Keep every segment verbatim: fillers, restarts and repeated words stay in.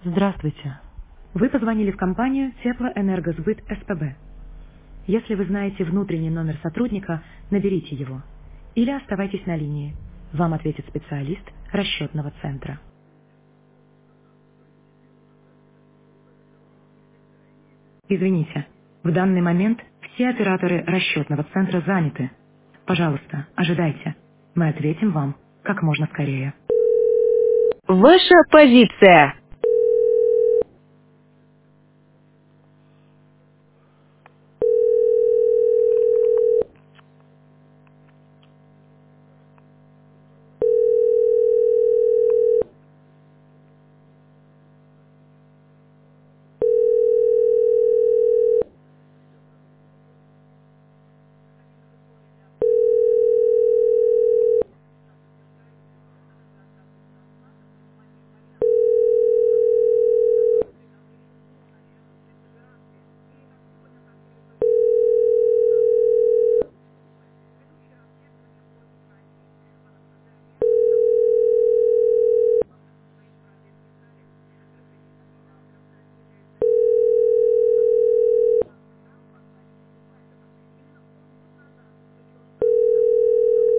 Здравствуйте. Вы позвонили в компанию Теплоэнергосбыт СПБ. Если вы знаете внутренний номер сотрудника, наберите его. Или оставайтесь на линии. Вам ответит специалист расчетного центра. Извините, в данный момент все операторы расчетного центра заняты. Пожалуйста, ожидайте. Мы ответим вам как можно скорее. Ваша позиция.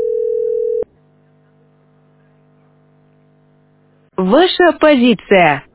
Ваша позиция.